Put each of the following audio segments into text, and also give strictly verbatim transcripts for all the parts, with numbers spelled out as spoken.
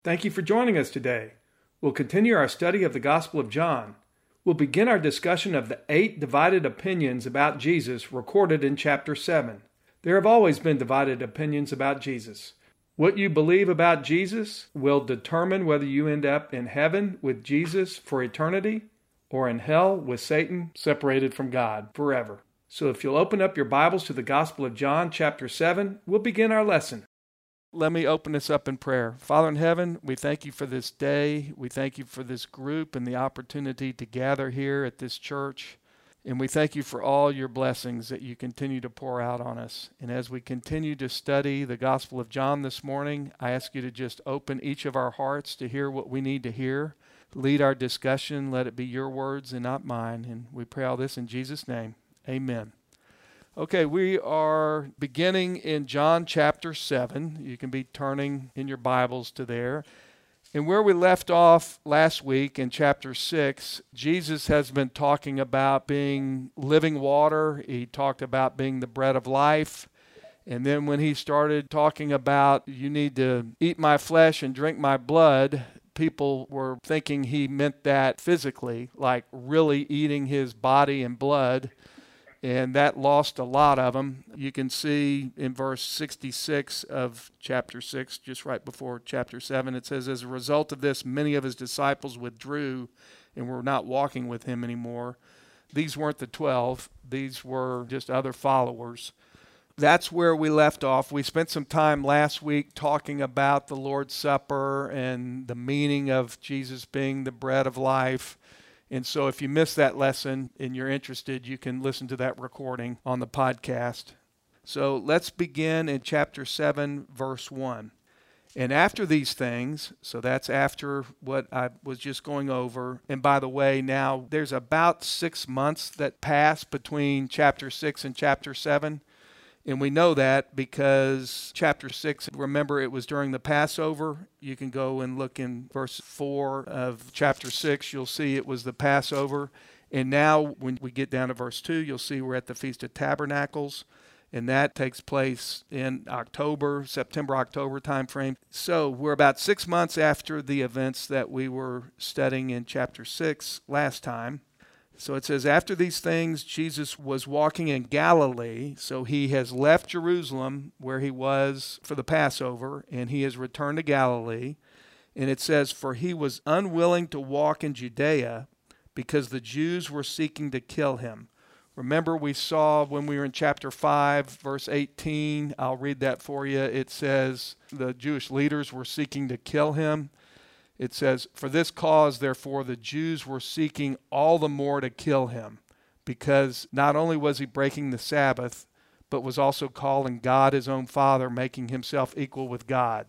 Thank you for joining us today. We'll continue our study of the Gospel of John. We'll begin our discussion of the eight divided opinions about Jesus recorded in chapter seven. There have always been divided opinions about Jesus. What you believe about Jesus will determine whether you end up in heaven with Jesus for eternity or in hell with Satan separated from God forever. So if you'll open up your Bibles to the Gospel of John chapter seven, we'll begin our lesson. Let me open this up in prayer. Father in heaven, we thank you for this day. We thank you for this group and the opportunity to gather here at this church. And we thank you for all your blessings that you continue to pour out on us. And as we continue to study the Gospel of John this morning, I ask you to just open each of our hearts to hear what we need to hear. Lead our discussion. Let it be your words and not mine. And we pray all this in Jesus' name. Amen. Okay, we are beginning in John chapter seven. You can be turning in your Bibles to there. And where we left off last week in chapter six, Jesus has been talking about being living water. He talked about being the bread of life. And then when he started talking about you need to eat my flesh and drink my blood, people were thinking he meant that physically, like really eating his body and blood. And that lost a lot of them. You can see in verse sixty-six of chapter six, just right before chapter seven, it says, as a result of this, many of his disciples withdrew and were not walking with him anymore. These weren't the twelve. These were just other followers. That's where we left off. We spent some time last week talking about the Lord's Supper and the meaning of Jesus being the bread of life. And so if you missed that lesson and you're interested, you can listen to that recording on the podcast. So let's begin in chapter seven, verse one. And after these things, so that's after what I was just going over. And by the way, now there's about six months that pass between chapter six and chapter seven. And we know that because chapter six, remember it was during the Passover. You can go and look in verse four of chapter six. You'll see it was the Passover. And now when we get down to verse two, you'll see we're at the Feast of Tabernacles. And that takes place in October, September, October timeframe. So we're about six months after the events that we were studying in chapter six last time. So it says, after these things, Jesus was walking in Galilee. So he has left Jerusalem, where he was for the Passover, and he has returned to Galilee. And it says, for he was unwilling to walk in Judea because the Jews were seeking to kill him. Remember, we saw when we were in chapter five, verse eighteen, I'll read that for you. It says, the Jewish leaders were seeking to kill him. It says, for this cause, therefore, the Jews were seeking all the more to kill him, because not only was he breaking the Sabbath, but was also calling God his own Father, making himself equal with God.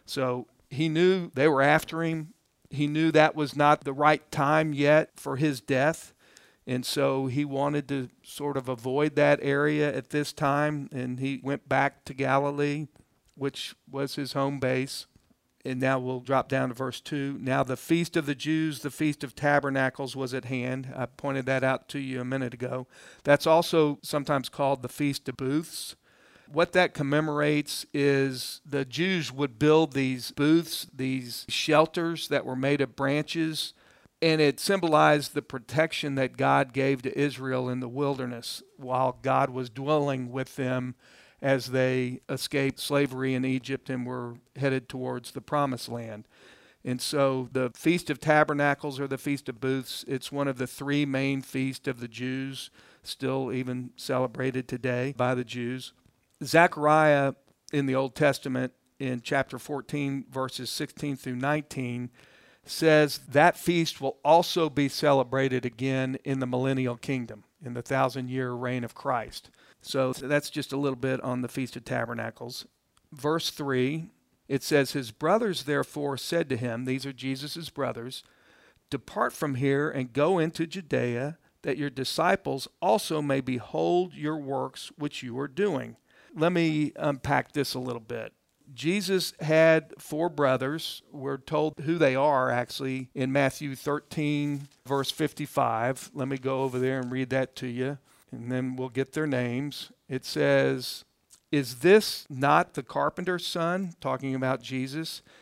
So he knew they were after him. He knew that was not the right time yet for his death. And so he wanted to sort of avoid that area at this time. And he went back to Galilee, which was his home base. And now we'll drop down to verse two. Now the feast of the Jews, the Feast of Tabernacles, was at hand. I pointed that out to you a minute ago. That's also sometimes called the Feast of Booths. What that commemorates is the Jews would build these booths, these shelters that were made of branches, and it symbolized the protection that God gave to Israel in the wilderness while God was dwelling with them as they escaped slavery in Egypt and were headed towards the Promised Land. And so the Feast of Tabernacles, or the Feast of Booths, it's one of the three main feasts of the Jews, still even celebrated today by the Jews. Zechariah in the Old Testament, in chapter fourteen, verses sixteen through nineteen, says that feast will also be celebrated again in the millennial kingdom, in the thousand-year reign of Christ. So that's just a little bit on the Feast of Tabernacles. Verse three, it says, his brothers therefore said to him, these are Jesus' brothers, depart from here and go into Judea, that your disciples also may behold your works which you are doing. Let me unpack this a little bit. Jesus had four brothers. We're told who they are, actually, in Matthew thirteen, verse fifty-five. Let me go over there and read that to you, and then we'll get their names. It says, is this not the carpenter's son? Talking about Jesus.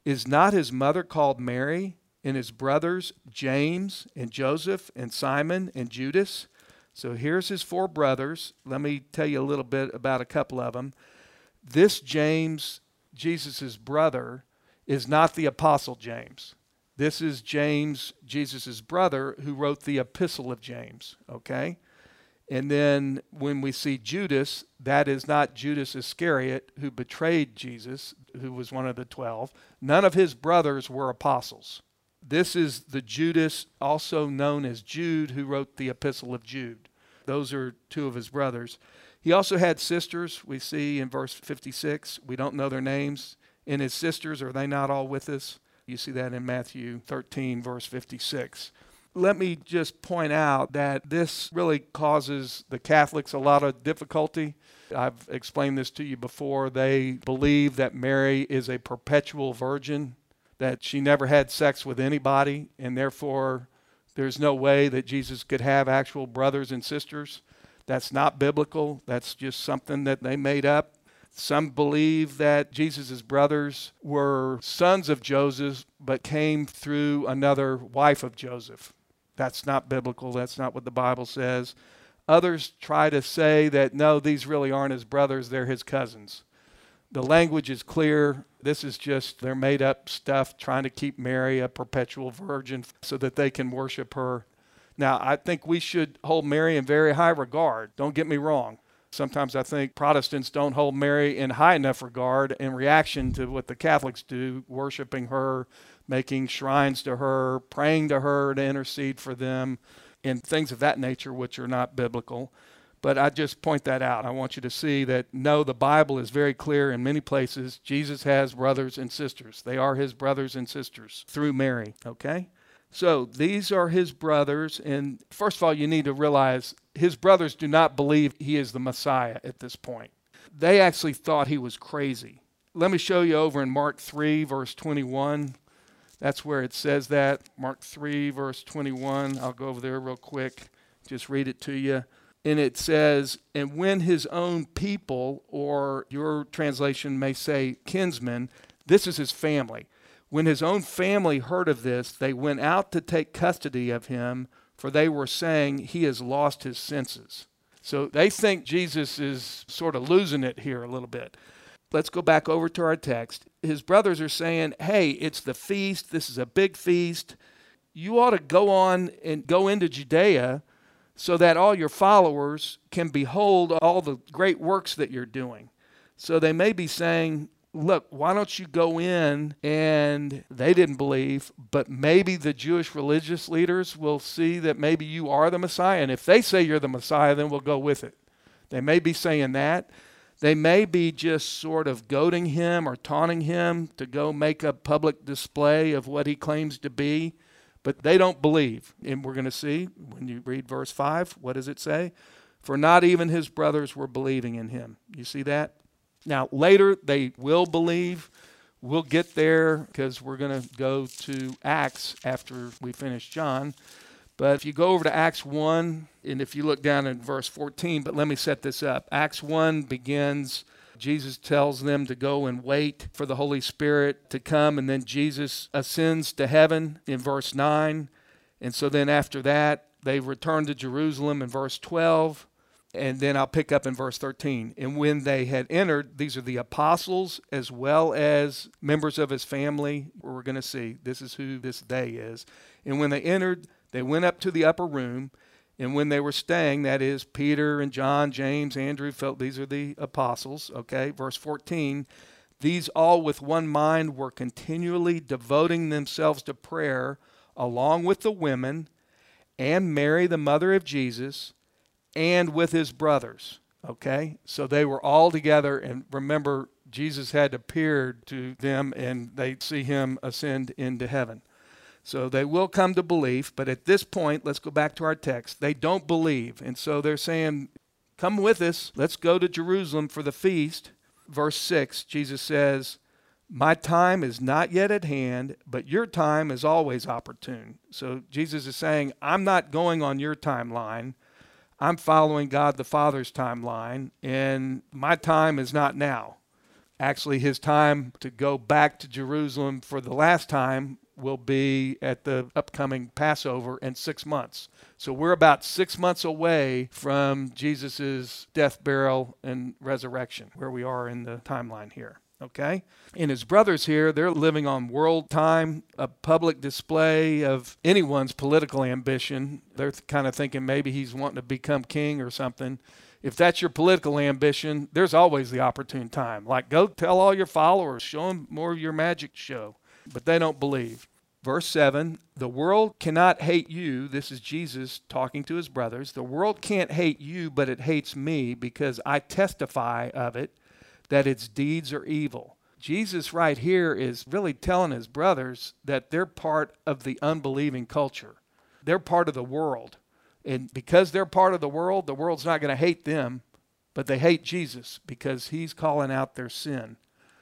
Is not his mother called Mary, and his brothers James and Joseph and Simon and Judas? So here's his four brothers. Let me tell you a little bit about a couple of them. This James, Jesus' brother, is not the Apostle James. This is James, Jesus' brother, who wrote the Epistle of James, okay? And then when we see Judas, that is not Judas Iscariot, who betrayed Jesus, who was one of the twelve. None of his brothers were apostles. This is the Judas, also known as Jude, who wrote the Epistle of Jude. Those are two of his brothers. He also had sisters, we see in verse fifty-six. We don't know their names. And his sisters, are they not all with us? You see that in Matthew thirteen, verse fifty-six. Let me just point out that this really causes the Catholics a lot of difficulty. I've explained this to you before. They believe that Mary is a perpetual virgin, that she never had sex with anybody, and therefore there's no way that Jesus could have actual brothers and sisters. That's not biblical. That's just something that they made up. Some believe that Jesus' brothers were sons of Joseph, but came through another wife of Joseph. That's not biblical. That's not what the Bible says. Others try to say that, no, these really aren't his brothers. They're his cousins. The language is clear. This is just their made up stuff trying to keep Mary a perpetual virgin so that they can worship her. Now, I think we should hold Mary in very high regard. Don't get me wrong. Sometimes I think Protestants don't hold Mary in high enough regard in reaction to what the Catholics do, worshiping her, making shrines to her, praying to her to intercede for them, and things of that nature which are not biblical. But I just point that out. I want you to see that, no, the Bible is very clear in many places. Jesus has brothers and sisters. They are his brothers and sisters through Mary, okay? So these are his brothers, and first of all, you need to realize his brothers do not believe he is the Messiah at this point. They actually thought he was crazy. Let me show you over in Mark three, verse twenty-one. That's where it says that. Mark three, verse twenty-one. I'll go over there real quick. Just read it to you. And it says, and when his own people, or your translation may say kinsmen, this is his family. When his own family heard of this, they went out to take custody of him, for they were saying he has lost his senses. So they think Jesus is sort of losing it here a little bit. Let's go back over to our text. His brothers are saying, hey, it's the feast. This is a big feast. You ought to go on and go into Judea so that all your followers can behold all the great works that you're doing. So they may be saying, look, why don't you go in? And they didn't believe, but maybe the Jewish religious leaders will see that maybe you are the Messiah. And if they say you're the Messiah, then we'll go with it. They may be saying that. They may be just sort of goading him or taunting him to go make a public display of what he claims to be, but they don't believe. And we're going to see when you read verse five, what does it say? For not even his brothers were believing in him. You see that? Now, later they will believe. We'll get there because we're going to go to Acts after we finish John. But if you go over to Acts one, and if you look down in verse fourteen, but let me set this up. Acts one begins, Jesus tells them to go and wait for the Holy Spirit to come, and then Jesus ascends to heaven in verse nine. And so then after that, they return to Jerusalem in verse twelve. And then I'll pick up in verse thirteen. And when they had entered, these are the apostles as well as members of his family. We're going to see this is who this they is. And when they entered, they went up to the upper room. And when they were staying, that is Peter and John, James, Andrew, Philip, these are the apostles. Okay, verse fourteen. These all with one mind were continually devoting themselves to prayer, along with the women and Mary, the mother of Jesus, and with his brothers, okay? So they were all together, and remember, Jesus had appeared to them, and they see him ascend into heaven. So they will come to belief, but at this point, let's go back to our text. They don't believe, and so they're saying, come with us. Let's go to Jerusalem for the feast. Verse six, Jesus says, my time is not yet at hand, but your time is always opportune. So Jesus is saying, I'm not going on your timeline. I'm following God the Father's timeline, and my time is not now. Actually, his time to go back to Jerusalem for the last time will be at the upcoming Passover in six months. So we're about six months away from Jesus' death, burial, and resurrection, where we are in the timeline here. Okay? And his brothers here, they're living on world time, a public display of anyone's political ambition. They're kind of thinking maybe he's wanting to become king or something. If that's your political ambition, there's always the opportune time. Like, go tell all your followers, show them more of your magic show. But they don't believe. Verse seven, the world cannot hate you. This is Jesus talking to his brothers. The world can't hate you, but it hates me because I testify of it, that its deeds are evil. Jesus right here is really telling his brothers that they're part of the unbelieving culture. They're part of the world. And because they're part of the world, the world's not going to hate them, but they hate Jesus because he's calling out their sin.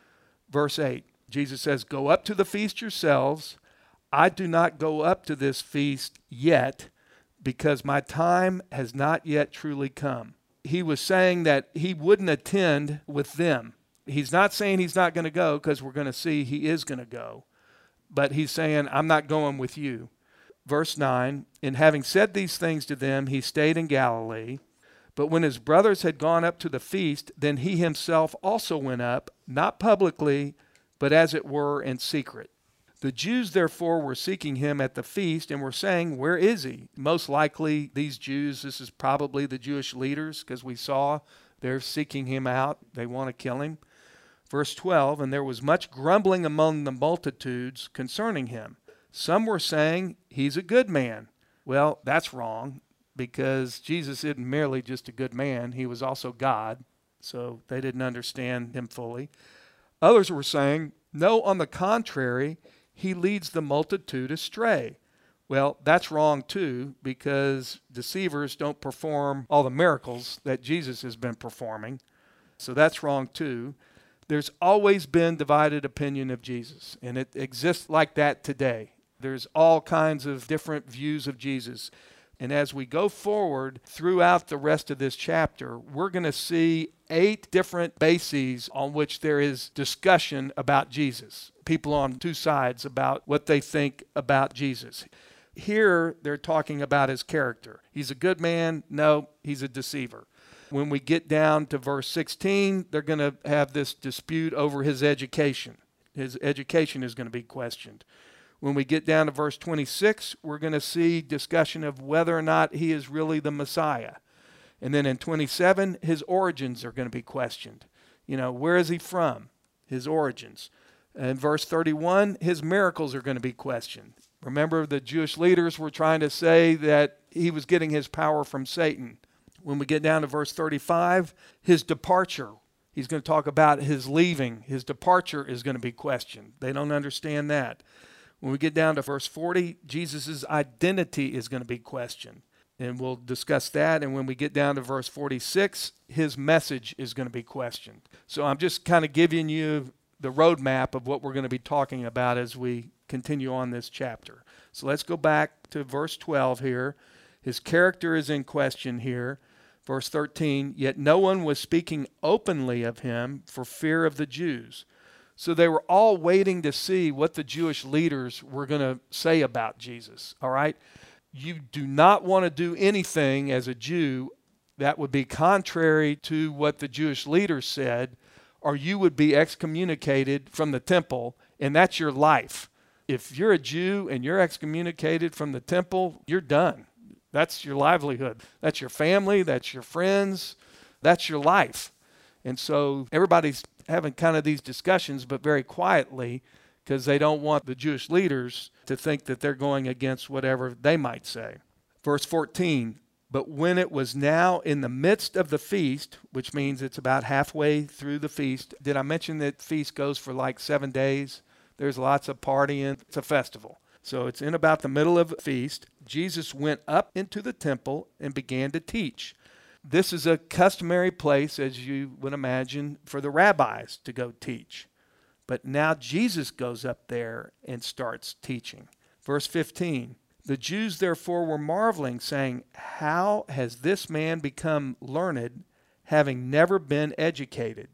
Verse eight, Jesus says, go up to the feast yourselves. I do not go up to this feast yet because my time has not yet truly come. He was saying that he wouldn't attend with them. He's not saying he's not going to go, because we're going to see he is going to go. But he's saying, I'm not going with you. Verse nine, and having said these things to them, he stayed in Galilee. But when his brothers had gone up to the feast, then he himself also went up, not publicly, but as it were in secret. The Jews, therefore, were seeking him at the feast and were saying, where is he? Most likely, these Jews, this is probably the Jewish leaders, because we saw they're seeking him out. They want to kill him. Verse twelve, and there was much grumbling among the multitudes concerning him. Some were saying, he's a good man. Well, that's wrong, because Jesus isn't merely just a good man. He was also God, so they didn't understand him fully. Others were saying, no, on the contrary, he leads the multitude astray. Well, that's wrong too, because deceivers don't perform all the miracles that Jesus has been performing. So that's wrong too. There's always been divided opinion of Jesus, and it exists like that today. There's all kinds of different views of Jesus. And as we go forward throughout the rest of this chapter, we're going to see eight different bases on which there is discussion about Jesus. People on two sides about what they think about Jesus. Here, they're talking about his character. He's a good man. No, he's a deceiver. When we get down to verse sixteen, they're going to have this dispute over his education. His education is going to be questioned. When we get down to verse twenty-six, we're going to see discussion of whether or not he is really the Messiah. And then in twenty-seven, his origins are going to be questioned. You know, where is he from? His origins. In verse thirty-one, his miracles are going to be questioned. Remember, the Jewish leaders were trying to say that he was getting his power from Satan. When we get down to verse thirty-five, his departure. He's going to talk about his leaving. His departure is going to be questioned. They don't understand that. When we get down to verse forty, Jesus' identity is going to be questioned. And we'll discuss that. And when we get down to verse forty-six, his message is going to be questioned. So I'm just kind of giving you the roadmap of what we're going to be talking about as we continue on this chapter. So let's go back to verse twelve here. His character is in question here. Verse thirteen, yet no one was speaking openly of him for fear of the Jews. So they were all waiting to see what the Jewish leaders were going to say about Jesus. All right? You do not want to do anything as a Jew that would be contrary to what the Jewish leaders said, or you would be excommunicated from the temple, and that's your life. If you're a Jew and you're excommunicated from the temple, you're done. That's your livelihood. That's your family. That's your friends. That's your life. And so everybody's having kind of these discussions, but very quietly, because they don't want the Jewish leaders to think that they're going against whatever they might say. Verse fourteen, but when it was now in the midst of the feast, which means it's about halfway through the feast. Did I mention that feast goes for like seven days? There's lots of partying. It's a festival. So it's in about the middle of the feast. Jesus went up into the temple and began to teach. This is a customary place, as you would imagine, for the rabbis to go teach. But now Jesus goes up there and starts teaching. Verse fifteen, the Jews therefore were marveling, saying, how has this man become learned, having never been educated?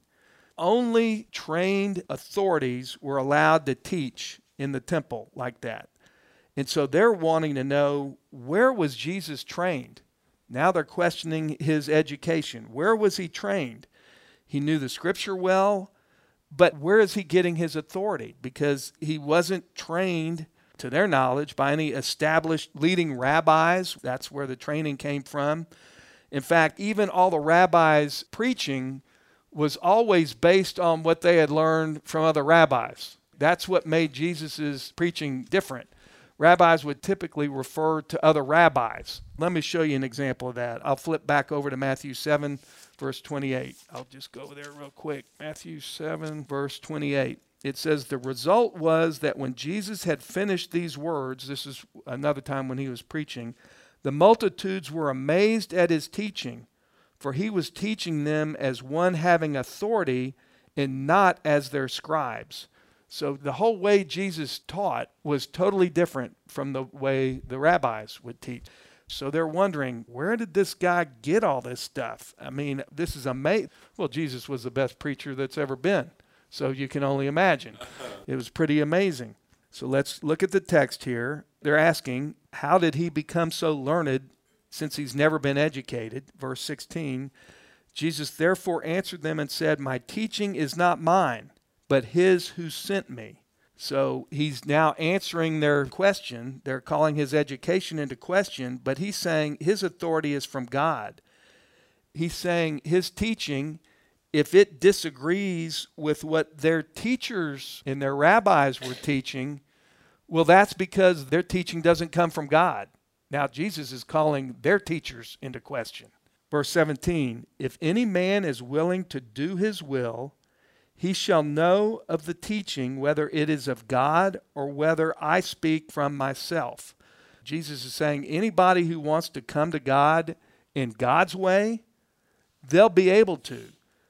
Only trained authorities were allowed to teach in the temple like that. And so they're wanting to know, where was Jesus trained? Now they're questioning his education. Where was he trained? He knew the scripture well, but where is he getting his authority? Because he wasn't trained, to their knowledge, by any established leading rabbis. That's where the training came from. In fact, even all the rabbis' preaching was always based on what they had learned from other rabbis. That's what made Jesus' preaching different. Rabbis would typically refer to other rabbis. Let me show you an example of that. I'll flip back over to Matthew seven, verse twenty-eight. I'll just go over there real quick. Matthew seven, verse twenty-eight. It says, the result was that when Jesus had finished these words, this is another time when he was preaching, the multitudes were amazed at his teaching, for he was teaching them as one having authority and not as their scribes. So the whole way Jesus taught was totally different from the way the rabbis would teach. So they're wondering, where did this guy get all this stuff? I mean, this is amazing. Well, Jesus was the best preacher that's ever been. So you can only imagine. It was pretty amazing. So let's look at the text here. They're asking, how did he become so learned since he's never been educated? Verse sixteen, Jesus therefore answered them and said, my teaching is not mine, but his who sent me. So he's now answering their question. They're calling his education into question, but he's saying his authority is from God. He's saying his teaching, if it disagrees with what their teachers and their rabbis were teaching, well, that's because their teaching doesn't come from God. Now, Jesus is calling their teachers into question. Verse seventeen, if any man is willing to do his will, he shall know of the teaching whether it is of God or whether I speak from myself. Jesus is saying anybody who wants to come to God in God's way, they'll be able to.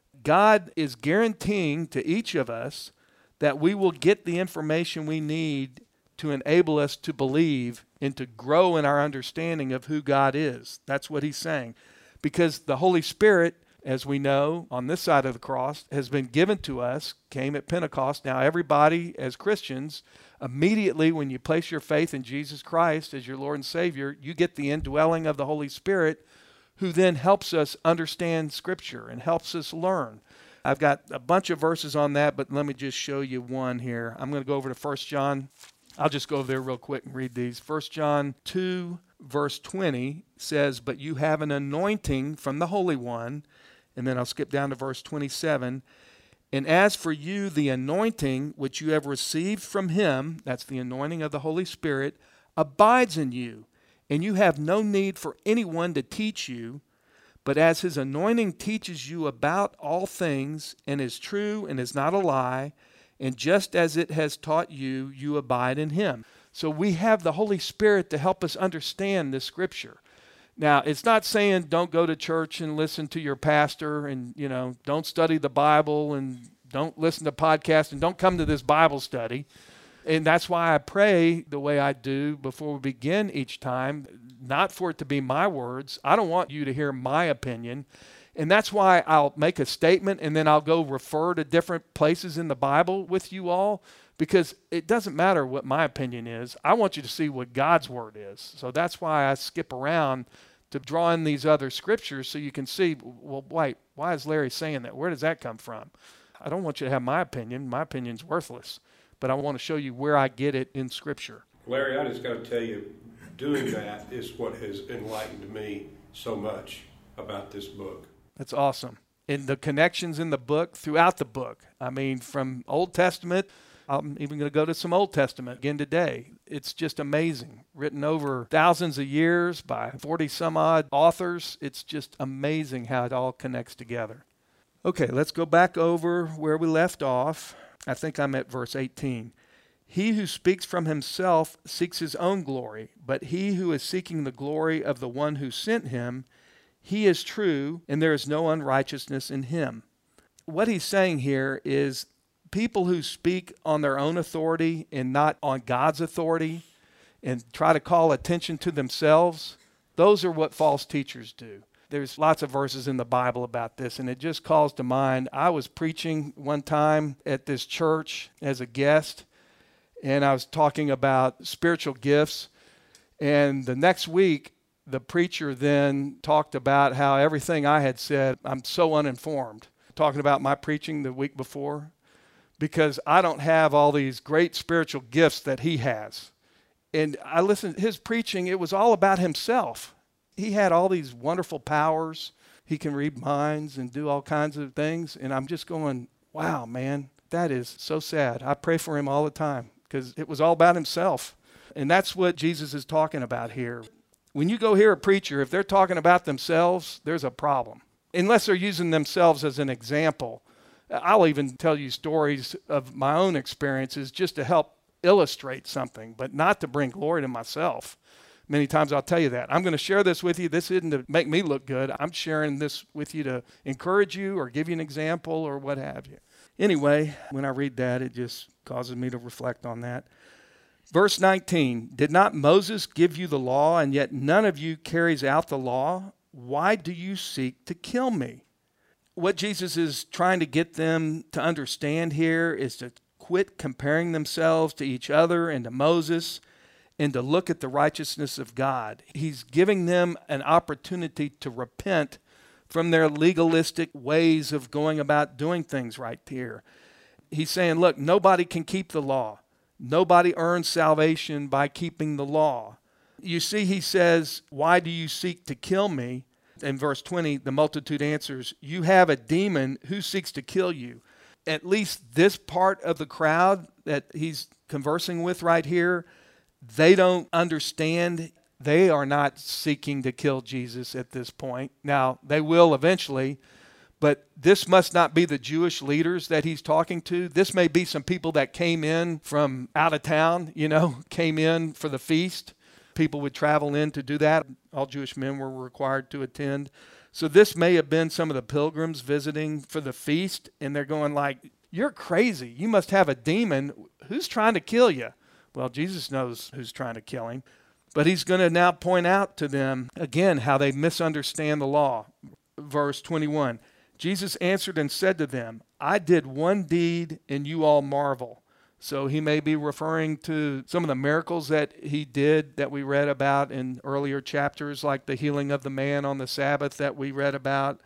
God is guaranteeing to each of us that we will get the information we need to enable us to believe and to grow in our understanding of who God is. That's what he's saying. Because the Holy Spirit, as we know, on this side of the cross, has been given to us, came at Pentecost. Now everybody, as Christians, immediately when you place your faith in Jesus Christ as your Lord and Savior, you get the indwelling of the Holy Spirit, who then helps us understand Scripture and helps us learn. I've got a bunch of verses on that, but let me just show you one here. I'm going to go over to First John. I'll just go over there real quick and read these. First John two, verse twenty says, but you have an anointing from the Holy One. And then I'll skip down to verse twenty-seven. And as for you, the anointing which you have received from him, that's the anointing of the Holy Spirit, abides in you. And you have no need for anyone to teach you, but as his anointing teaches you about all things, and is true and is not a lie, and just as it has taught you, you abide in him. So we have the Holy Spirit to help us understand this Scripture. Now, it's not saying don't go to church and listen to your pastor and, you know, don't study the Bible and don't listen to podcasts and don't come to this Bible study. And that's why I pray the way I do before we begin each time, not for it to be my words. I don't want you to hear my opinion. And that's why I'll make a statement and then I'll go refer to different places in the Bible with you all, because it doesn't matter what my opinion is. I want you to see what God's word is. So that's why I skip around to draw in these other scriptures so you can see, well, wait, why is Larry saying that? Where does that come from? I don't want you to have my opinion. My opinion's worthless. But I want to show you where I get it in Scripture. Larry, I just got to tell you, doing that is what has enlightened me so much about this book. That's awesome. And the connections in the book, throughout the book. I mean, from Old Testament, I'm even going to go to some Old Testament again today. It's just amazing. Written over thousands of years by forty some odd authors. It's just amazing how it all connects together. Okay, let's go back over where we left off. I think I'm at verse eighteen. He who speaks from himself seeks his own glory, but he who is seeking the glory of the one who sent him, he is true, and there is no unrighteousness in him. What he's saying here is people who speak on their own authority and not on God's authority and try to call attention to themselves, those are what false teachers do. There's lots of verses in the Bible about this, and it just calls to mind. I was preaching one time at this church as a guest, and I was talking about spiritual gifts. And the next week, the preacher then talked about how everything I had said, I'm so uninformed, talking about my preaching the week before, because I don't have all these great spiritual gifts that he has. And I listened to his preaching. It was all about himself. He had all these wonderful powers. He can read minds and do all kinds of things. And I'm just going, wow, man, that is so sad. I pray for him all the time because it was all about himself. And that's what Jesus is talking about here. When you go hear a preacher, if they're talking about themselves, there's a problem. Unless they're using themselves as an example. I'll even tell you stories of my own experiences just to help illustrate something, but not to bring glory to myself. Many times I'll tell you that. I'm going to share this with you. This isn't to make me look good. I'm sharing this with you to encourage you or give you an example or what have you. Anyway, when I read that, it just causes me to reflect on that. Verse nineteen, did not Moses give you the law, and yet none of you carries out the law? Why do you seek to kill me? What Jesus is trying to get them to understand here is to quit comparing themselves to each other and to Moses and to look at the righteousness of God. He's giving them an opportunity to repent from their legalistic ways of going about doing things right here. He's saying, look, nobody can keep the law. Nobody earns salvation by keeping the law. You see, he says, why do you seek to kill me? In verse twenty, the multitude answers, you have a demon who seeks to kill you. At least this part of the crowd that he's conversing with right here, they don't understand. They are not seeking to kill Jesus at this point. Now, they will eventually, but this must not be the Jewish leaders that he's talking to. This may be some people that came in from out of town, you know, came in for the feast. People would travel in to do that. All Jewish men were required to attend. So this may have been some of the pilgrims visiting for the feast, and they're going like, you're crazy. You must have a demon. Who's trying to kill you? Well, Jesus knows who's trying to kill him. But he's going to now point out to them, again, how they misunderstand the law. Verse twenty-one, Jesus answered and said to them, I did one deed, and you all marvel. So he may be referring to some of the miracles that he did that we read about in earlier chapters, like the healing of the man on the Sabbath that we read about.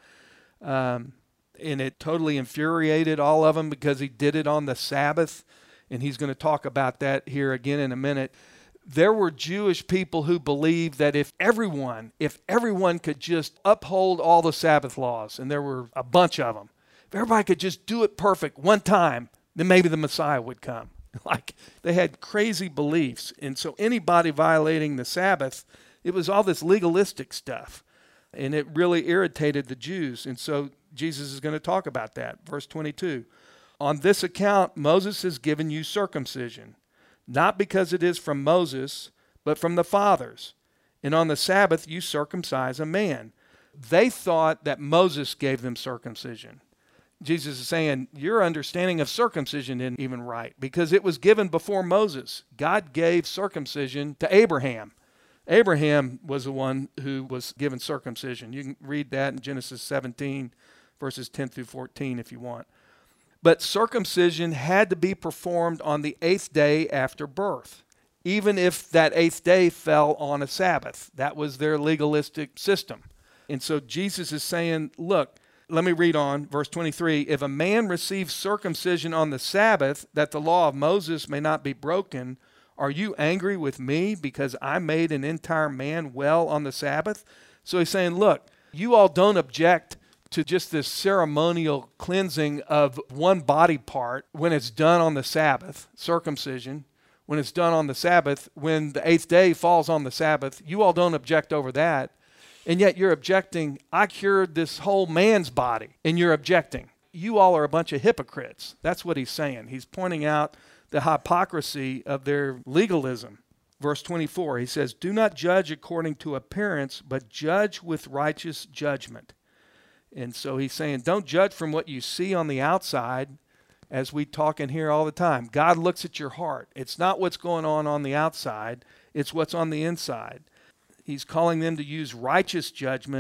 Um, and it totally infuriated all of them because he did it on the Sabbath. And he's going to talk about that here again in a minute. There were Jewish people who believed that if everyone, if everyone could just uphold all the Sabbath laws, and there were a bunch of them, if everybody could just do it perfect one time, then maybe the Messiah would come. Like, they had crazy beliefs. And so anybody violating the Sabbath, it was all this legalistic stuff. And it really irritated the Jews. And so Jesus is going to talk about that. Verse twenty-two, on this account, Moses has given you circumcision, not because it is from Moses, but from the fathers. And on the Sabbath, you circumcise a man. They thought that Moses gave them circumcision. Jesus is saying, your understanding of circumcision isn't even right because it was given before Moses. God gave circumcision to Abraham. Abraham was the one who was given circumcision. You can read that in Genesis seventeen, verses ten through fourteen if you want. But circumcision had to be performed on the eighth day after birth, even if that eighth day fell on a Sabbath. That was their legalistic system. And so Jesus is saying, look, let me read on, verse twenty-three. If a man receives circumcision on the Sabbath, that the law of Moses may not be broken, are you angry with me because I made an entire man well on the Sabbath? So he's saying, look, you all don't object to just this ceremonial cleansing of one body part when it's done on the Sabbath, circumcision, when it's done on the Sabbath, when the eighth day falls on the Sabbath. You all don't object over that. And yet you're objecting, I cured this whole man's body, and you're objecting. You all are a bunch of hypocrites. That's what he's saying. He's pointing out the hypocrisy of their legalism. Verse twenty-four, he says, do not judge according to appearance, but judge with righteous judgment. And so he's saying, don't judge from what you see on the outside, as we talk in here all the time. God looks at your heart. It's not what's going on on the outside. It's what's on the inside. He's calling them to use righteous judgment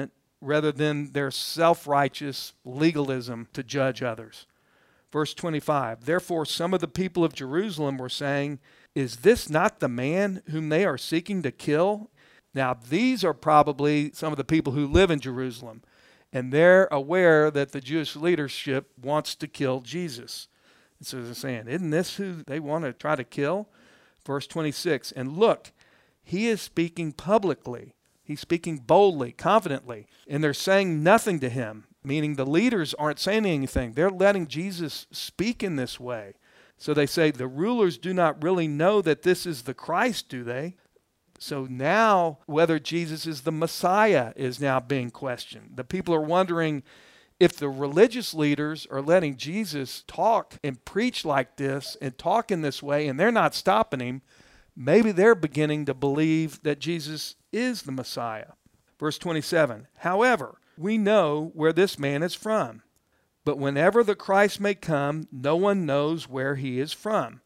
rather than their self-righteous legalism to judge others. Verse twenty-five, therefore some of the people of Jerusalem were saying, is this not the man whom they are seeking to kill? Now these are probably some of the people who live in Jerusalem, and they're aware that the Jewish leadership wants to kill Jesus. And so they're saying, isn't this who they want to try to kill? Verse twenty-six, and look, he is speaking publicly. He's speaking boldly, confidently, and they're saying nothing to him, meaning the leaders aren't saying anything. They're letting Jesus speak in this way. So they say, the rulers do not really know that this is the Christ, do they? So now whether Jesus is the Messiah is now being questioned. The people are wondering if the religious leaders are letting Jesus talk and preach like this and talk in this way, and they're not stopping him, maybe they're beginning to believe that Jesus is the Messiah. Verse twenty-seven, however, we know where this man is from, but whenever the Christ may come, no one knows where he is from.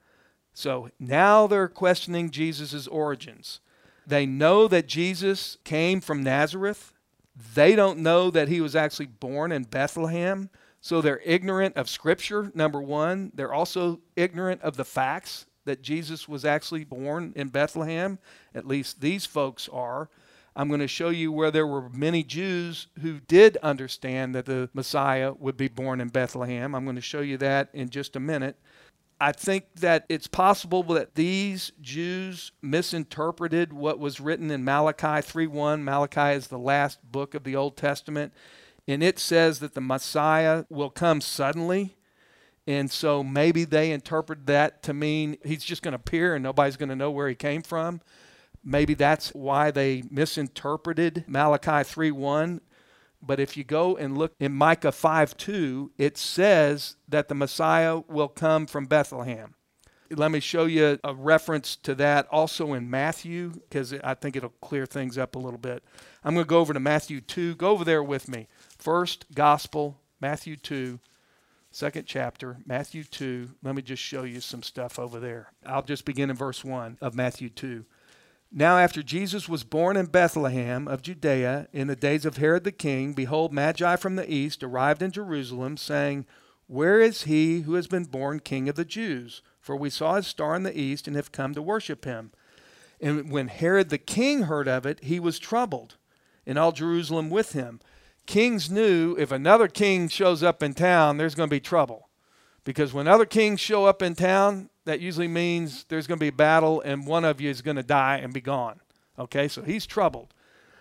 So now they're questioning Jesus' origins. They know that Jesus came from Nazareth. They don't know that he was actually born in Bethlehem. So they're ignorant of Scripture, number one. They're also ignorant of the facts that Jesus was actually born in Bethlehem. At least these folks are. I'm going to show you where there were many Jews who did understand that the Messiah would be born in Bethlehem. I'm going to show you that in just a minute. I think that it's possible that these Jews misinterpreted what was written in Malachi three one. Malachi is the last book of the Old Testament, and it says that the Messiah will come suddenly. And so maybe they interpreted that to mean he's just going to appear and nobody's going to know where he came from. Maybe that's why they misinterpreted Malachi three one. But if you go and look in Micah five two, it says that the Messiah will come from Bethlehem. Let me show you a reference to that also in Matthew, because I think it'll clear things up a little bit. I'm going to go over to Matthew two. Go over there with me. First Gospel, Matthew two. Second chapter, Matthew two. Let me just show you some stuff over there. I'll just begin in verse one of Matthew two. Now after Jesus was born in Bethlehem of Judea in the days of Herod the king, behold, Magi from the east arrived in Jerusalem, saying, where is he who has been born King of the Jews? For we saw his star in the east and have come to worship him. And when Herod the king heard of it, he was troubled, and all Jerusalem with him. Kings knew if another king shows up in town, there's going to be trouble. Because when other kings show up in town, that usually means there's going to be a battle and one of you is going to die and be gone. Okay, so he's troubled.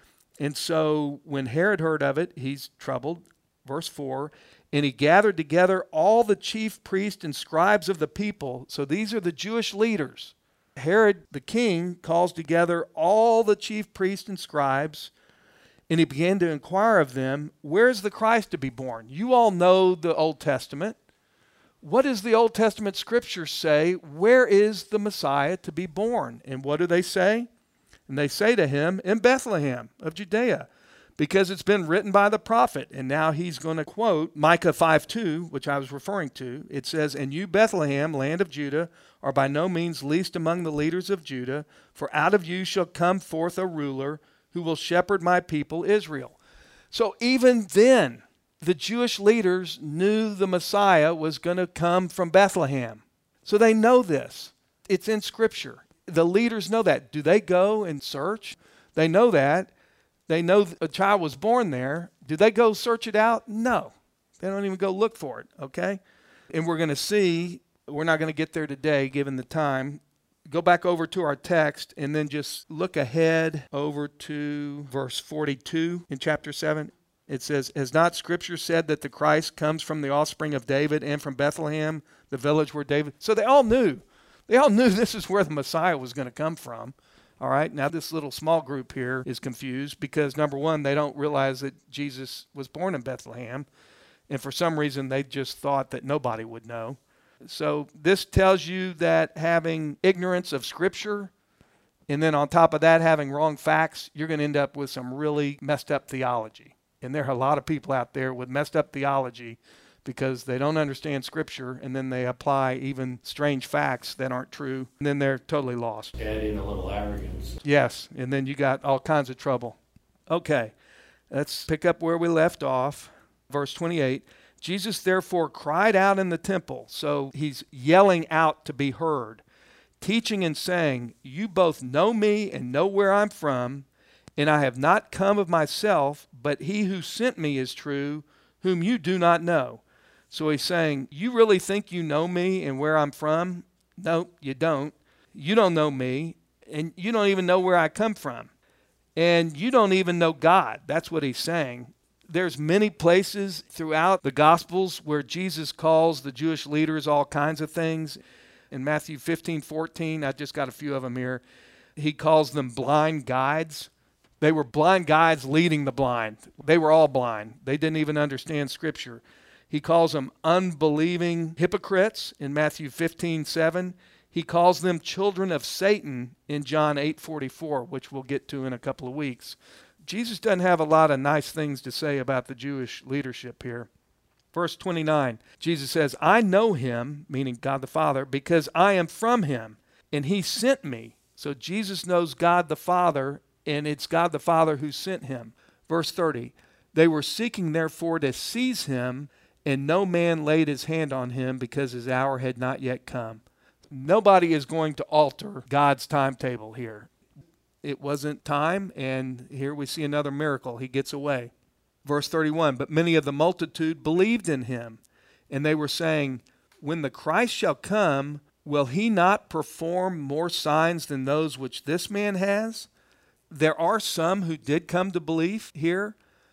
And so when Herod heard of it, he's troubled. Verse four, and he gathered together all the chief priests and scribes of the people. So these are the Jewish leaders. Herod the king calls together all the chief priests and scribes, and he began to inquire of them, where's the Christ to be born? You all know the Old Testament. What does the Old Testament scripture say? Where is the Messiah to be born? And what do they say? And they say to him, in Bethlehem of Judea, because it's been written by the prophet. And now he's going to quote Micah five two, which I was referring to. It says, and you, Bethlehem, land of Judah, are by no means least among the leaders of Judah, for out of you shall come forth a ruler who will shepherd my people Israel. So even then, the Jewish leaders knew the Messiah was going to come from Bethlehem. So they know this. It's in Scripture. The leaders know that. Do they go and search? They know that. They know a child was born there. Do they go search it out? No. They don't even go look for it, okay? And we're going to see, we're not going to get there today given the time. Go back over to our text and then just look ahead over to verse forty-two in chapter seven. It says, has not Scripture said that the Christ comes from the offspring of David and from Bethlehem, the village where David... So they all knew. They all knew this is where the Messiah was going to come from. All right, now this little small group here is confused because, number one, they don't realize that Jesus was born in Bethlehem. And for some reason, they just thought that nobody would know. So this tells you that having ignorance of Scripture, and then on top of that, having wrong facts, you're going to end up with some really messed up theology. And there are a lot of people out there with messed up theology because they don't understand Scripture, and then they apply even strange facts that aren't true, and then they're totally lost. Adding a little arrogance. Yes, and then you got all kinds of trouble. Okay, Let's pick up where we left off. Verse twenty-eight, Jesus therefore cried out in the temple. So he's yelling out to be heard, teaching and saying, you both know me and know where I'm from, and I have not come of myself, but he who sent me is true, whom you do not know. So he's saying, you really think you know me and where I'm from? No, you don't. You don't know me, and you don't even know where I come from. And you don't even know God. That's what he's saying. There's many places throughout the Gospels where Jesus calls the Jewish leaders all kinds of things. In Matthew fifteen, fourteen, I just got a few of them here. He calls them blind guides. They were blind guides leading the blind. They were all blind. They didn't even understand Scripture. He calls them unbelieving hypocrites in Matthew fifteen, seven. He calls them children of Satan in John eight, forty-four, which we'll get to in a couple of weeks. Jesus doesn't have a lot of nice things to say about the Jewish leadership here. Verse twenty-nine, Jesus says, I know him, meaning God the Father, because I am from him, and he sent me. So Jesus knows God the Father, and it's God the Father who sent him. Verse thirty, they were seeking therefore to seize him, and no man laid his hand on him because his hour had not yet come. Nobody is going to alter God's timetable here. It wasn't time, and here we see another miracle. He gets away. Verse thirty-one, but many of the multitude believed in him, and they were saying, when the Christ shall come, will he not perform more signs than those which this man has? There are some who did come to belief here.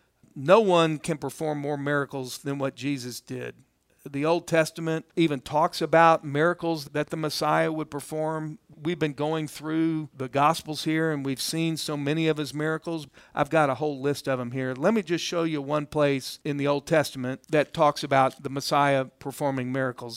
No one can perform more miracles than what Jesus did. The Old Testament even talks about miracles that the Messiah would perform. We've been going through the Gospels here, and we've seen so many of his miracles. I've got a whole list of them here. Let me just show you one place in the Old Testament that talks about the Messiah performing miracles.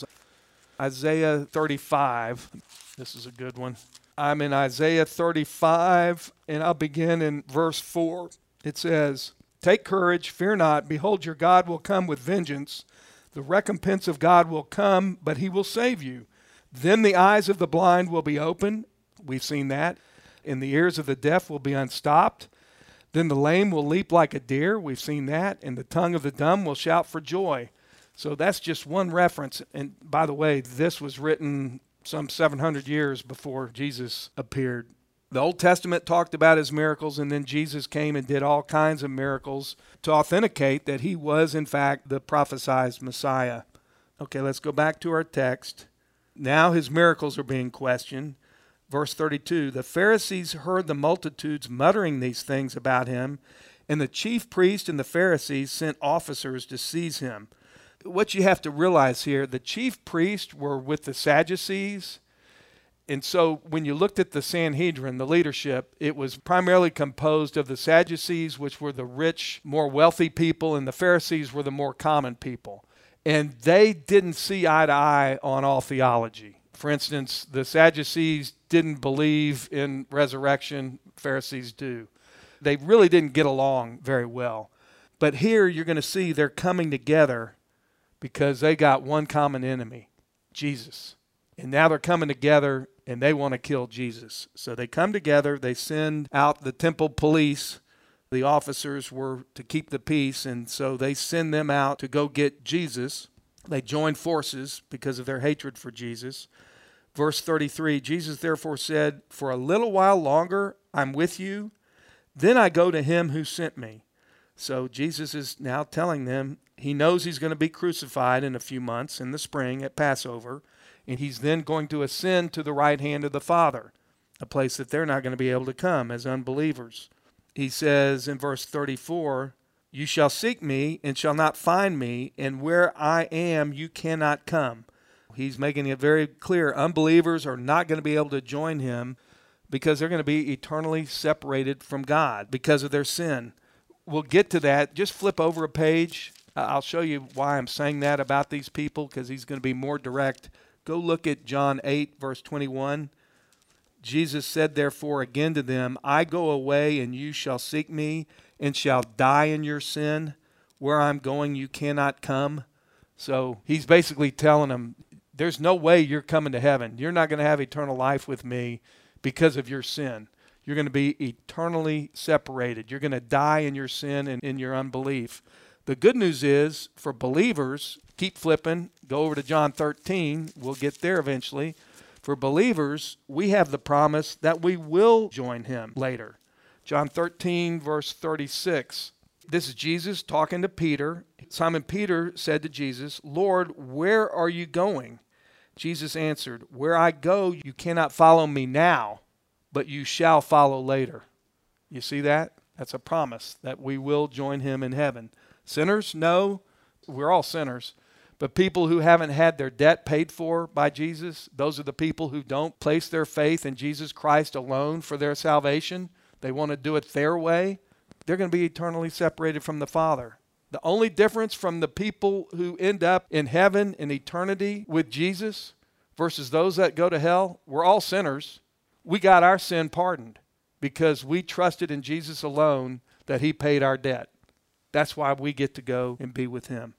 Isaiah thirty-five. This is a good one. I'm in Isaiah thirty-five, and I'll begin in verse four. It says, take courage, fear not. Behold, your God will come with vengeance. The recompense of God will come, but he will save you. Then the eyes of the blind will be opened. We've seen that. And the ears of the deaf will be unstopped. Then the lame will leap like a deer. We've seen that. And the tongue of the dumb will shout for joy. So that's just one reference. And by the way, this was written some seven hundred years before Jesus appeared. The Old Testament talked about his miracles, and then Jesus came and did all kinds of miracles to authenticate that he was, in fact, the prophesied Messiah. Okay, let's go back to our text. Now his miracles are being questioned. Verse thirty-two, the Pharisees heard the multitudes muttering these things about him, and the chief priest and the Pharisees sent officers to seize him. What you have to realize here, the chief priests were with the Sadducees. And so when you looked at the Sanhedrin, the leadership, it was primarily composed of the Sadducees, which were the rich, more wealthy people, and the Pharisees were the more common people. And they didn't see eye to eye on all theology. For instance, the Sadducees didn't believe in resurrection. Pharisees do. They really didn't get along very well. But here you're going to see they're coming together because they got one common enemy, Jesus. And now they're coming together and they want to kill Jesus. So they come together, they send out the temple police. The officers were to keep the peace, and so they send them out to go get Jesus. They join forces because of their hatred for Jesus. Verse thirty-three, Jesus therefore said, for a little while longer I'm with you, then I go to him who sent me. So Jesus is now telling them he knows he's going to be crucified in a few months in the spring at Passover. And he's then going to ascend to the right hand of the Father, a place that they're not going to be able to come as unbelievers. He says in verse thirty-four, you shall seek me and shall not find me, and where I am you cannot come. He's making it very clear. Unbelievers are not going to be able to join him because they're going to be eternally separated from God because of their sin. We'll get to that. Just flip over a page. I'll show you why I'm saying that about these people because he's going to be more direct. Go look at John eight, verse twenty-one. Jesus said, therefore, again to them, I go away, and you shall seek me, and shall die in your sin. Where I'm going, you cannot come. So he's basically telling them, there's no way you're coming to heaven. You're not going to have eternal life with me because of your sin. You're going to be eternally separated. You're going to die in your sin and in your unbelief. The good news is, for believers, keep flipping, go over to John thirteen. We'll get there eventually. For believers, we have the promise that we will join him later. John thirteen, verse thirty-six. This is Jesus talking to Peter. Simon Peter said to Jesus, "Lord, where are you going?" Jesus answered, "Where I go, you cannot follow me now, but you shall follow later." You see that? That's a promise that we will join him in heaven. Sinners? No, we're all sinners. But people who haven't had their debt paid for by Jesus, those are the people who don't place their faith in Jesus Christ alone for their salvation. They want to do it their way. They're going to be eternally separated from the Father. The only difference from the people who end up in heaven in eternity with Jesus versus those that go to hell, we're all sinners. We got our sin pardoned because we trusted in Jesus alone that he paid our debt. That's why we get to go and be with him.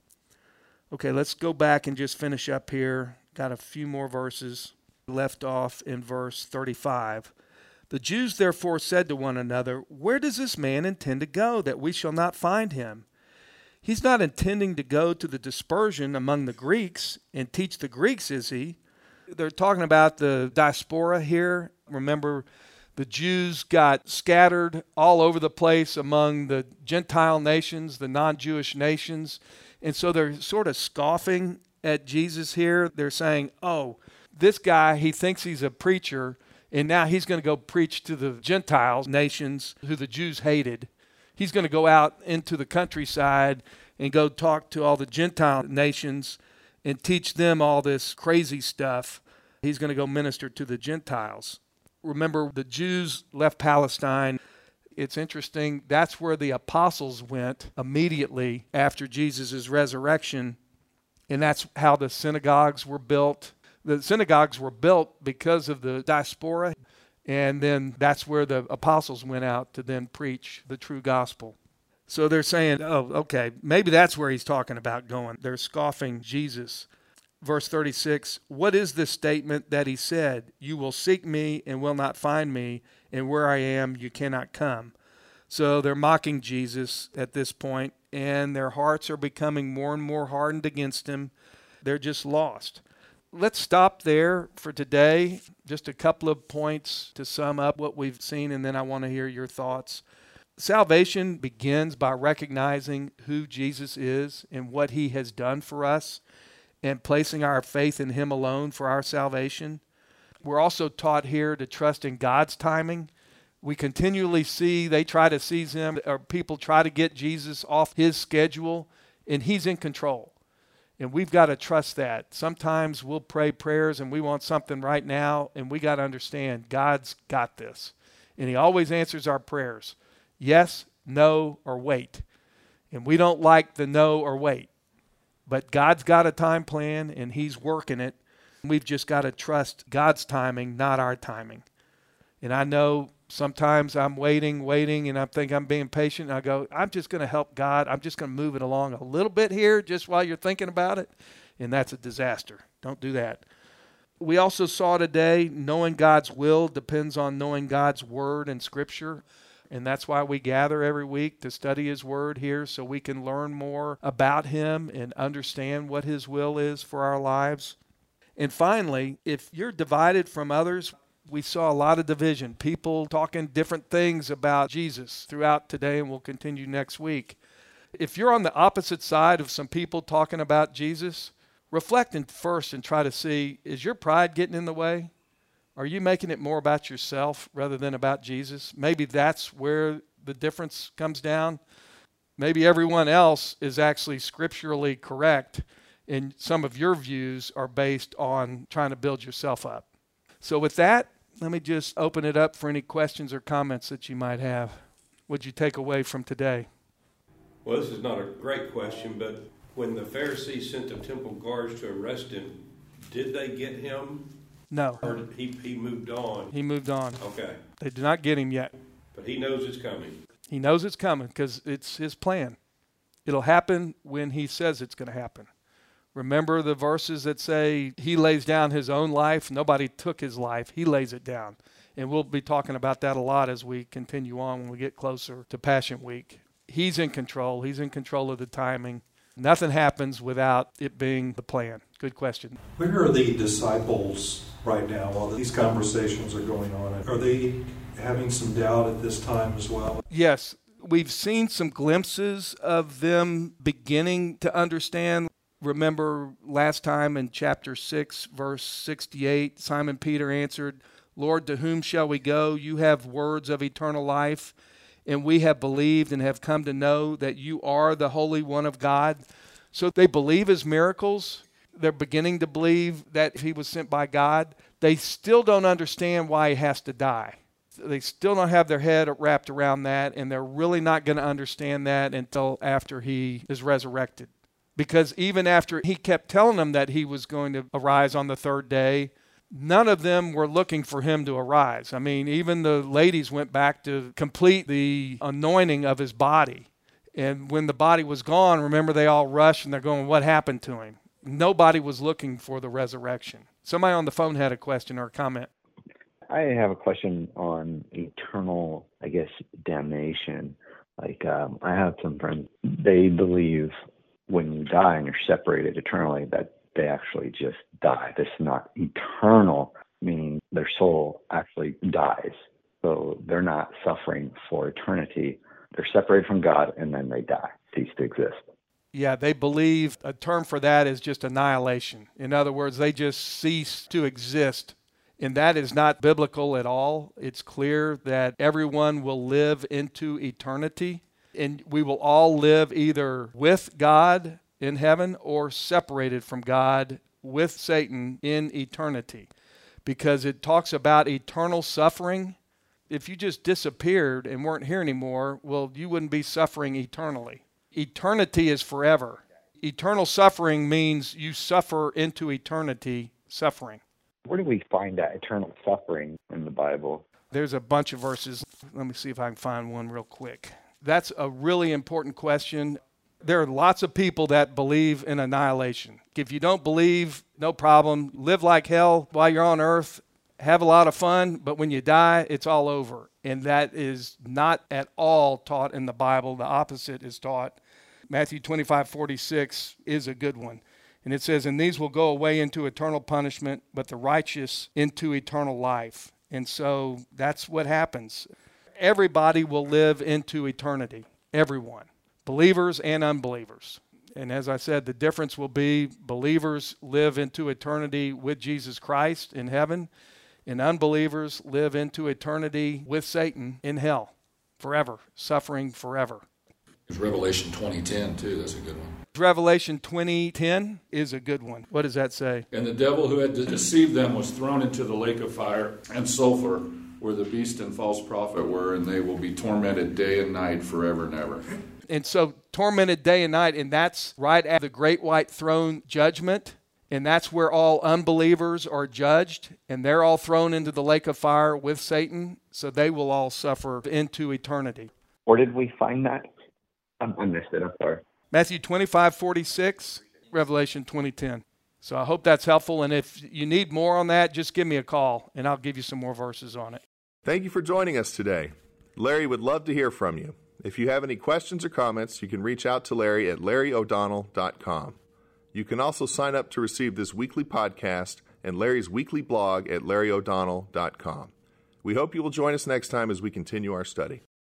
Okay, let's go back and just finish up here. Got a few more verses left off in verse thirty-five. The Jews therefore said to one another, "Where does this man intend to go, that we shall not find him? He's not intending to go to the dispersion among the Greeks and teach the Greeks, is he?" They're talking about the diaspora here. Remember, the Jews got scattered all over the place among the Gentile nations, the non-Jewish nations. And so they're sort of scoffing at Jesus here. They're saying, oh, this guy, he thinks he's a preacher, and now he's going to go preach to the Gentiles nations who the Jews hated. He's going to go out into the countryside and go talk to all the Gentile nations and teach them all this crazy stuff. He's going to go minister to the Gentiles. Remember, the Jews left Palestine. It's interesting, that's where the apostles went immediately after Jesus' resurrection, and that's how the synagogues were built. The synagogues were built because of the diaspora, and then that's where the apostles went out to then preach the true gospel. So they're saying, oh, okay, maybe that's where he's talking about going. They're scoffing Jesus. Verse thirty-six, what is this statement that he said? You will seek me and will not find me, and where I am you cannot come. So they're mocking Jesus at this point, and their hearts are becoming more and more hardened against him. They're just lost. Let's stop there for today. Just a couple of points to sum up what we've seen, and then I want to hear your thoughts. Salvation begins by recognizing who Jesus is and what he has done for us, and placing our faith in him alone for our salvation. We're also taught here to trust in God's timing. We continually see they try to seize him, or people try to get Jesus off his schedule, and he's in control. And we've got to trust that. Sometimes we'll pray prayers and we want something right now, and we got to understand God's got this. And he always answers our prayers. Yes, no, or wait. And we don't like the no or wait. But God's got a time plan, and he's working it. We've just got to trust God's timing, not our timing. And I know sometimes I'm waiting, waiting, and I think I'm being patient. And I go, I'm just going to help God. I'm just going to move it along a little bit here just while you're thinking about it. And that's a disaster. Don't do that. We also saw today, knowing God's will depends on knowing God's word and scripture. And that's why we gather every week to study his word here, so we can learn more about him and understand what his will is for our lives. And finally, if you're divided from others, we saw a lot of division, people talking different things about Jesus throughout today, and we'll continue next week. If you're on the opposite side of some people talking about Jesus, reflect in first and try to see, is your pride getting in the way? Are you making it more about yourself rather than about Jesus? Maybe that's where the difference comes down. Maybe everyone else is actually scripturally correct, and some of your views are based on trying to build yourself up. So with that, let me just open it up for any questions or comments that you might have. What'd you take away from today? Well, this is not a great question, but when the Pharisees sent the temple guards to arrest him, did they get him? No. Or did he, he moved on? He moved on. Okay. They did not get him yet. But he knows it's coming. He knows it's coming because it's his plan. It'll happen when he says it's going to happen. Remember the verses that say he lays down his own life? Nobody took his life. He lays it down. And we'll be talking about that a lot as we continue on when we get closer to Passion Week. He's in control. He's in control of the timing. Nothing happens without it being the plan. Good question. Where are the disciples right now while these conversations are going on? Are they having some doubt at this time as well? Yes. We've seen some glimpses of them beginning to understand. Remember last time in chapter six, verse sixty-eight, Simon Peter answered, Lord, to whom shall we go? You have words of eternal life. And we have believed and have come to know that you are the Holy One of God. So they believe his miracles. They're beginning to believe that he was sent by God. They still don't understand why he has to die. They still don't have their head wrapped around that, and they're really not going to understand that until after he is resurrected. Because even after he kept telling them that he was going to arise on the third day, none of them were looking for him to arise. I mean, even the ladies went back to complete the anointing of his body. And when the body was gone, remember, they all rushed and they're going, what happened to him? Nobody was looking for the resurrection. Somebody on the phone had a question or a comment. I have a question on eternal, I guess, damnation. Like, um, I have some friends, they believe when you die and you're separated eternally, that they actually just die. This is not eternal, meaning their soul actually dies. So they're not suffering for eternity. They're separated from God and then they die, cease to exist. Yeah, they believe a term for that is just annihilation. In other words, they just cease to exist. And that is not biblical at all. It's clear that everyone will live into eternity, and we will all live either with God in heaven or separated from God with Satan in eternity, because it talks about eternal suffering. If you just disappeared and weren't here anymore, well, you wouldn't be suffering eternally. Eternity is forever. Eternal suffering means you suffer into eternity suffering. Where do we find that eternal suffering in the Bible? There's a bunch of verses. Let me see if I can find one real quick. That's a really important question. There are lots of people that believe in annihilation. If you don't believe, no problem. Live like hell while you're on earth. Have a lot of fun, but when you die, it's all over. And that is not at all taught in the Bible. The opposite is taught. Matthew twenty-five forty-six is a good one. And it says, and these will go away into eternal punishment, but the righteous into eternal life. And so that's what happens. Everybody will live into eternity. Everyone. Believers and unbelievers. And as I said, the difference will be believers live into eternity with Jesus Christ in heaven, and unbelievers live into eternity with Satan in hell forever, suffering forever. There's Revelation twenty ten too. That's a good one. Revelation twenty ten is a good one. What does that say? And the devil who had deceived them was thrown into the lake of fire and sulfur, where the beast and false prophet were, and they will be tormented day and night forever and ever. And so tormented day and night, and that's right at the great white throne judgment, and that's where all unbelievers are judged, and they're all thrown into the lake of fire with Satan, so they will all suffer into eternity. Where did we find that? I missed it, I'm sorry. Matthew twenty-five forty-six, Revelation twenty ten. So I hope that's helpful, and if you need more on that, just give me a call, and I'll give you some more verses on it. Thank you for joining us today. Larry would love to hear from you. If you have any questions or comments, you can reach out to Larry at larry o'donnell dot com. You can also sign up to receive this weekly podcast and Larry's weekly blog at larry o'donnell dot com. We hope you will join us next time as we continue our study.